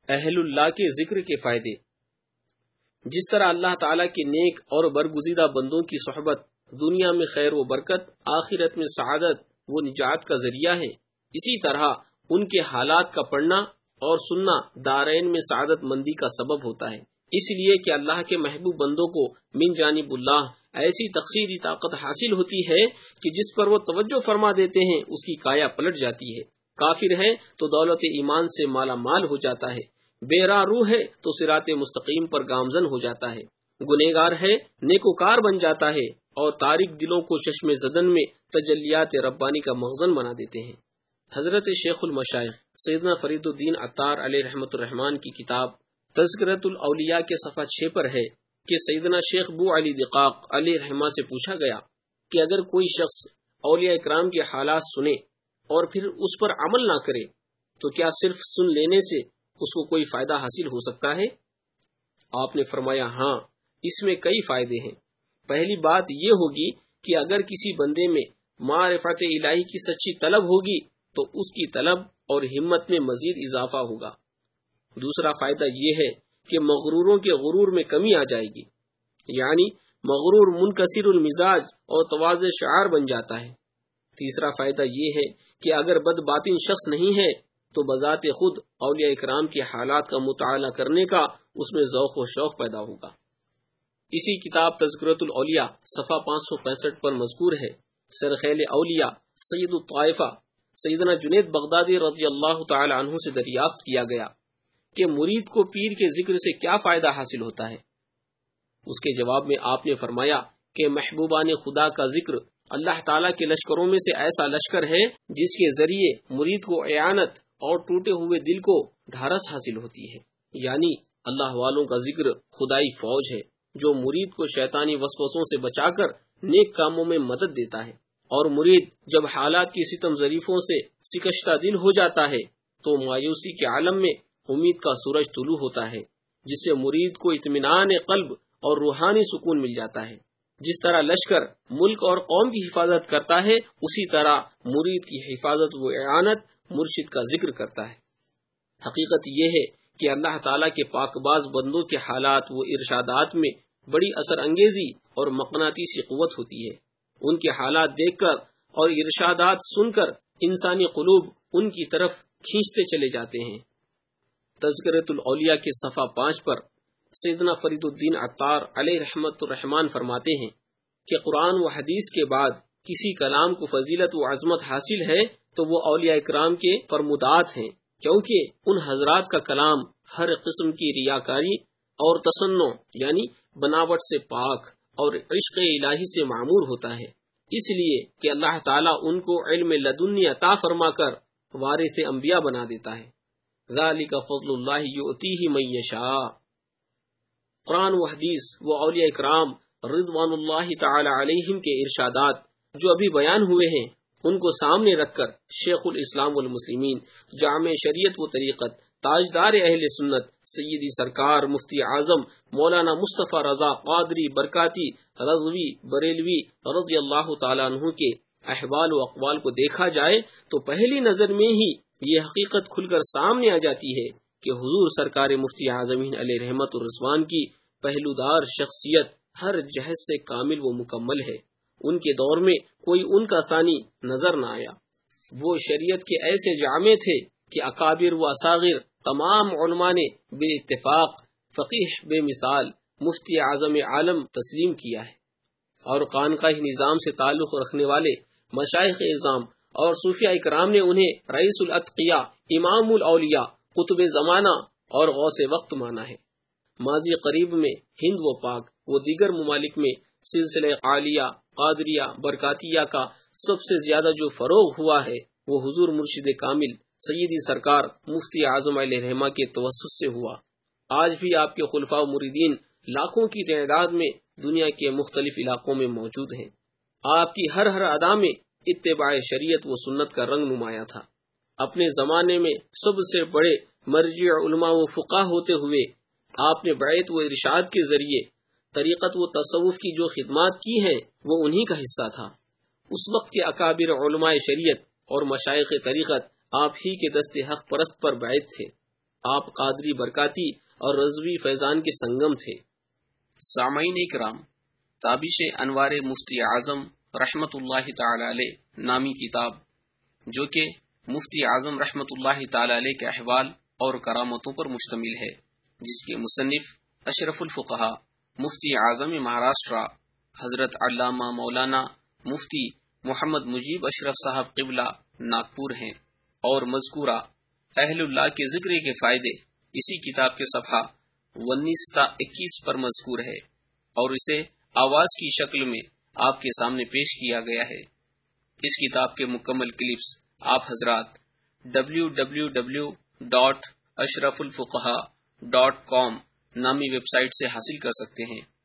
اہل اللہ کے ذکر کے فائدے۔ جس طرح اللہ تعالیٰ کے نیک اور برگزیدہ بندوں کی صحبت دنیا میں خیر و برکت، آخرت میں سعادت و نجات کا ذریعہ ہے، اسی طرح ان کے حالات کا پڑھنا اور سننا دارین میں سعادت مندی کا سبب ہوتا ہے، اس لیے کہ اللہ کے محبوب بندوں کو من جانب اللہ ایسی تخصیصی طاقت حاصل ہوتی ہے کہ جس پر وہ توجہ فرما دیتے ہیں اس کی کایا پلٹ جاتی ہے۔ کافر ہے تو دولت ایمان سے مالا مال ہو جاتا ہے، بے راہ روح ہے تو صراط مستقیم پر گامزن ہو جاتا ہے، گنہگار ہے نیکوکار بن جاتا ہے، اور تارک دلوں کو چشم زدن میں تجلیات ربانی کا مخزن بنا دیتے ہیں۔ حضرت شیخ المشائخ سیدنا فرید الدین عطار علیہ رحمۃ الرحمان کی کتاب تذکرۃ الاولیاء کے صفحہ 6 پر ہے کہ سیدنا شیخ بو علی دقاق علیہ رحمہ سے پوچھا گیا کہ اگر کوئی شخص اولیاء اکرام کے حالات سنے اور پھر اس پر عمل نہ کرے تو کیا صرف سن لینے سے اس کو کوئی فائدہ حاصل ہو سکتا ہے؟ آپ نے فرمایا ہاں، اس میں کئی فائدے ہیں۔ پہلی بات یہ ہوگی کہ اگر کسی بندے میں معرفت الہی کی سچی طلب ہوگی تو اس کی طلب اور ہمت میں مزید اضافہ ہوگا۔ دوسرا فائدہ یہ ہے کہ مغروروں کے غرور میں کمی آ جائے گی، یعنی مغرور منکسر المزاج اور تواضع شعار بن جاتا ہے۔ تیسرا فائدہ یہ ہے کہ اگر بد باطن شخص نہیں ہے تو بذات خود اولیاء اکرام کے حالات کا مطالعہ کرنے کا اس میں ذوق و شوق پیدا ہوگا۔ اسی کتاب تذکرۃ الاولیاء صفحہ 565 پر مذکور ہے، سرخیل اولیاء سید الطائفہ سیدنا جنید بغدادی رضی اللہ تعالی عنہ سے دریافت کیا گیا کہ مرید کو پیر کے ذکر سے کیا فائدہ حاصل ہوتا ہے؟ اس کے جواب میں آپ نے فرمایا کہ محبوبان خدا کا ذکر اللہ تعالیٰ کے لشکروں میں سے ایسا لشکر ہے جس کے ذریعے مرید کو اعانت اور ٹوٹے ہوئے دل کو ڈھارس حاصل ہوتی ہے، یعنی اللہ والوں کا ذکر خدائی فوج ہے جو مرید کو شیطانی وسوسوں سے بچا کر نیک کاموں میں مدد دیتا ہے، اور مرید جب حالات کی ستم ظریفوں سے سکشتہ دل ہو جاتا ہے تو مایوسی کے عالم میں امید کا سورج طلوع ہوتا ہے، جس سے مرید کو اطمینان قلب اور روحانی سکون مل جاتا ہے۔ جس طرح لشکر ملک اور قوم کی حفاظت کرتا ہے، اسی طرح مرید کی حفاظت و اعانت مرشد کا ذکر کرتا ہے۔ حقیقت یہ ہے کہ اللہ تعالیٰ کے پاک باز بندوں کے حالات و ارشادات میں بڑی اثر انگیزی اور مقناطیسی قوت ہوتی ہے۔ ان کے حالات دیکھ کر اور ارشادات سن کر انسانی قلوب ان کی طرف کھینچتے چلے جاتے ہیں۔ تذکرۃ الاولیاء کے صفحہ 5 پر سیدنا فرید الدین عطار علیہ رحمۃ الرحمان فرماتے ہیں کہ قرآن و حدیث کے بعد کسی کلام کو فضیلت و عظمت حاصل ہے تو وہ اولیاء اکرام کے فرمودات ہیں، کیونکہ ان حضرات کا کلام ہر قسم کی ریاکاری اور تصنع یعنی بناوٹ سے پاک اور عشق الہی سے معمور ہوتا ہے، اس لیے کہ اللہ تعالیٰ ان کو علم لدنی عطا فرما کر وارث انبیاء بنا دیتا ہے۔ ذالک فضل اللہ یؤتیہ من یشاء۔ قرآن و حدیث و اولیاء اکرام رضوان اللہ تعالی علیہم کے ارشادات جو ابھی بیان ہوئے ہیں ان کو سامنے رکھ کر شیخ الاسلام والمسلمین جامع شریعت و طریقت تاجدار اہل سنت سیدی سرکار مفتی اعظم مولانا مصطفیٰ رضا قادری برکاتی رضوی بریلوی رضی اللہ تعالیٰ عنہ کے احوال و اقوال کو دیکھا جائے تو پہلی نظر میں ہی یہ حقیقت کھل کر سامنے آ جاتی ہے کہ حضور سرکار مفتی اعظم علیہ رحمت الرضوان کی پہلودار شخصیت ہر جہت سے کامل و مکمل ہے۔ ان کے دور میں کوئی ان کا ثانی نظر نہ آیا۔ وہ شریعت کے ایسے جامع تھے کہ اکابر و اصاغر تمام علماء نے بے اتفاق فقیہ بے مثال مفتی اعظم عالم تسلیم کیا ہے، اور خانقاہ نظام سے تعلق رکھنے والے مشائخ اعظام اور صوفیاء اکرام نے انہیں رئیس الاتقیاء، امام الاولیاء، قطب زمانہ اور غوث وقت مانا ہے۔ ماضی قریب میں ہند و پاک و دیگر ممالک میں سلسلہ عالیہ، قادریہ، برکاتیہ کا سب سے زیادہ جو فروغ ہوا ہے وہ حضور مرشد کامل سیدی سرکار مفتی اعظم علیہ رحمہ کے توسط سے ہوا۔ آج بھی آپ کے خلفاء و مریدین لاکھوں کی تعداد میں دنیا کے مختلف علاقوں میں موجود ہیں۔ آپ کی ہر ادا میں اتباع شریعت و سنت کا رنگ نمایاں تھا۔ اپنے زمانے میں سب سے بڑے مرجع علماء و فقہ ہوتے ہوئے آپ نے بیعت و ارشاد کے ذریعے طریقت و تصوف کی جو خدمات کی ہیں وہ انہی کا حصہ تھا۔ اس وقت کے اکابر علماء شریعت اور مشائخ طریقت آپ ہی کے دست حق پرست پر بیعت تھے۔ آپ قادری برکاتی اور رضوی فیضان کے سنگم تھے۔ سامعین اکرام، تابش انوار مفتی اعظم رحمت اللہ تعالی علیہ نامی کتاب، جو کہ مفتی اعظم رحمت اللہ تعالی علیہ کے احوال اور کرامتوں پر مشتمل ہے، جس کے مصنف اشرف الفقہا مفتی اعظم مہاراشٹرا حضرت علامہ مولانا مفتی محمد مجیب اشرف صاحب قبلہ ناگپور ہیں، اور مذکورہ اہل اللہ کے ذکر کے فائدے اسی کتاب کے صفحہ 19 تا 21 پر مذکور ہے، اور اسے آواز کی شکل میں آپ کے سامنے پیش کیا گیا ہے۔ اس کتاب کے مکمل کلپس آپ حضرات www.ashrafulfuqaha.com نامی ویب سائٹ سے حاصل کر سکتے ہیں۔